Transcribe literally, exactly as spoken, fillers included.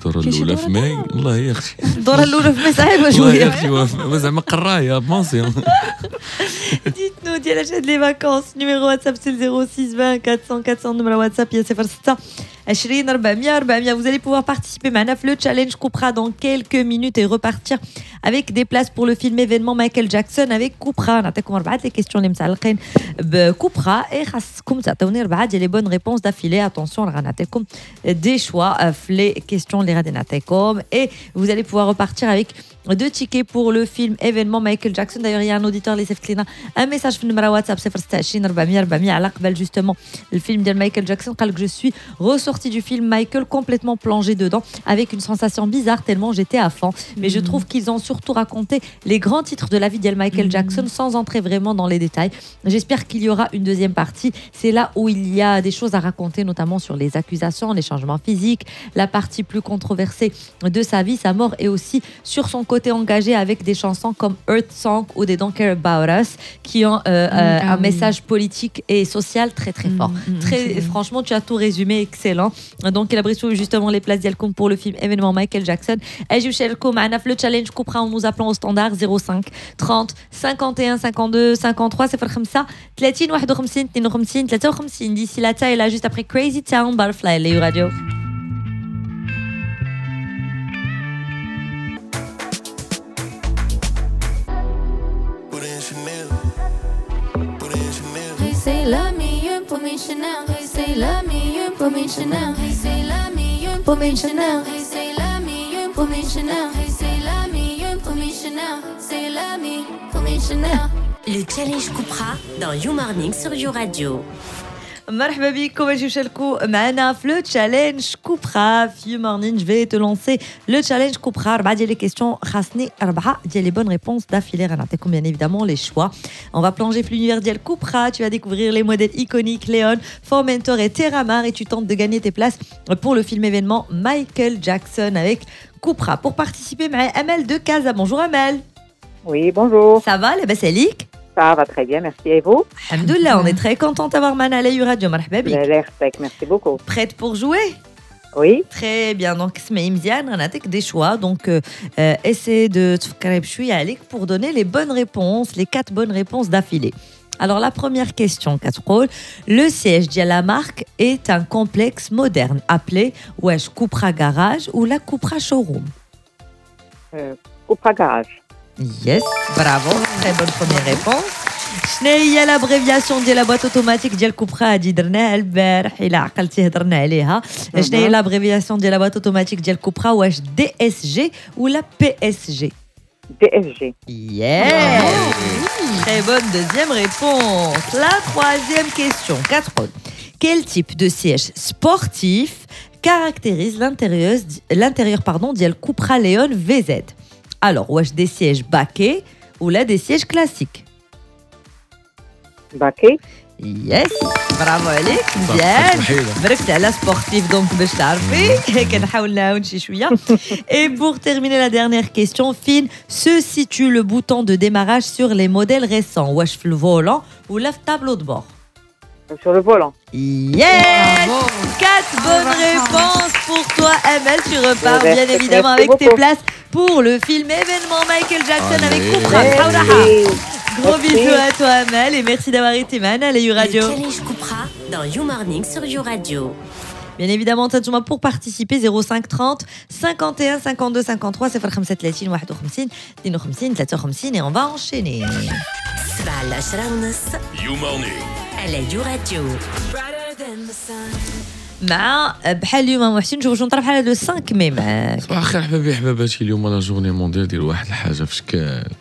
الدورة الأولى في ماي والله يا أختي الدورة الأولى في ماي صعيبة والله شوية. يا أختي زعما قراية بونسيون. Dites-nous ديال هاد لي فاكونس. نيميرو واتساب سي zéro six vingt quatre cents quatre cents. نمرة واتساب هي صفر ستة عشرين أربعمية أربعمية. Vous allez pouvoir participer معنا في le challenge Koupra dans quelques minutes et repartir avec des places pour le film événement Michael Jackson avec Koupra. نعطيكم أربعة لي كيستيون اللي متعلقين بكوبرا et خاصكم تعطيوني أربعة ديال لي بون ريبونس d'affilée. Attention راه غنعطيكم des choix في les questions اللي غادي نعطيكم et vous allez pouvoir repartir avec deux tickets pour le film événement Michael Jackson. D'ailleurs, il y a un auditeur اللي صيفط لنا un message في النمرة واتساب صفر ستة عشرين أربعمية أربعمية على قبل justement الفيلم ديال مايكل جاكسون. قال que je suis ressorti du film Michael complètement plongé dedans avec une sensation bizarre tellement j'étais à fond. Mais je trouve qu'ils ont surtout raconté les grands titres de la vie de Michael Jackson sans entrer vraiment dans les détails. J'espère qu'il y aura une deuxième partie. C'est là où il y a des choses à raconter, notamment sur les accusations, les changements physiques, la partie plus controversée de sa vie, sa mort, et aussi sur son côté engagé avec des chansons comme Earth Song ou des Don't Care About Us qui ont euh, euh, ah un oui. message politique et social très très fort. Mmh, très, mmh, franchement, tu as tout résumé, excellent. Donc, il a pris justement les places d'Yalcom pour le film événement Michael Jackson. Et je suis le challenge Koupra en nous appelant au standard zéro cinq trente cinquante et un cinquante-deux cinquante-trois صفر خمسة ثلاثين واحد وخمسين اثنين وخمسين ثلاثة وخمسين. D'ici la taille là juste après Crazy Town Butterfly les radio. C'est la meilleure pour mes Chanel. C'est la meilleure pour mes Chanel. C'est la meilleure pour mes Chanel. C'est la meilleure pour mes Chanel. C'est la meilleure pour mes Chanel. C'est la meilleure pour mes Chanel. Le challenge Koupra dans You Morning sur You Radio. مرحبا بكم باش تشاركوا معنا في لو تشالنج كوبرا في مورنين. جو في te lancer le challenge كوبرا. أربعة ديال لي كيستيون خاصني أربعة ديال لي bonnes réponses d'affilée. غنعطيكم bien évidemment les choix. On va plonger في l'univers ديال كوبرا. Tu vas découvrir les modèles iconiques Léon, Formentor et Terramar et tu tentes de gagner tes places pour le film événement Michael Jackson avec Koupra. Pour participer مع Amel de Casa. Bonjour Amel. Oui, bonjour. Ça va لاباس عليك؟ Ça va très bien, merci. Et vous? Alhamdoulilah, on est très content d'avoir Mana à la Radio. مرحبا بك. l'air sec, merci beaucoup. Prête pour jouer? Oui. Très bien. Donc, اسمعي مزيان غنعطيك des choix. Donc, euh, euh, essaie de تفكري بشوية عليك pour donner les bonnes réponses, les quatre bonnes réponses d'affilée. Alors, la première question, كتقول le siège de la marque est un complexe moderne appelé واش Koupra Garage ou la Koupra Showroom? Euh, Koupra Garage. Yes, bravo, très bonne première réponse. شنو هي l'abréviation ديال la boîte automatique ديال كوبرا؟ هادي درناها البارح الا عقلتي هضرنا عليها. شنو هي l'abréviation ديال la boîte automatique ديال كوبرا؟ واش دي اس جي ولا بي اس جي؟ دي اس جي. Yes, très bonne deuxième réponse. La troisième question, كتقول quel type de siège sportif caractérise l'intérieur l'intérieur pardon ديال كوبرا Léon في زد؟ Alors, واش des sièges baquets ou là des sièges classiques? باكي. Yes, bravo عليك مزيان. بركت على سبورتيف دونك باش تعرفي كنحاول نعاون شي شويه. Et pour terminer la dernière question, Finn, se situe le bouton de démarrage sur les modèles récents? واش في le volant ou là في tableau de bord? Sur le volant. Yes! Quatre bonnes réponses pour toi, Amel. Tu repars Merci, bien évidemment merci avec tes beaucoup. places pour le film événement Michael Jackson Allez. avec Koupra. Merci. Gros Merci. bisous à toi, Amel, et merci d'avoir été Mana à la You Le Radio. challenge Koupra dans You Morning sur You Radio. Bien évidemment, Tatouma, pour participer zéro cinq trente cinquante et un cinquante-deux cinquante-trois صفر خمسة ثلاثين واحد وخمسين اثنين وخمسين ثلاثة وخمسين et on va enchaîner. سبعة لعشرة ونص You Morning. على You Radio. مع بحال اليوم محسن نشوفوا شنو طرا بحال هذا خمسة مي معاك. صباح الخير حبابي حباباتي. اليوم لا جورني مونديال ديال واحد الحاجه في شكال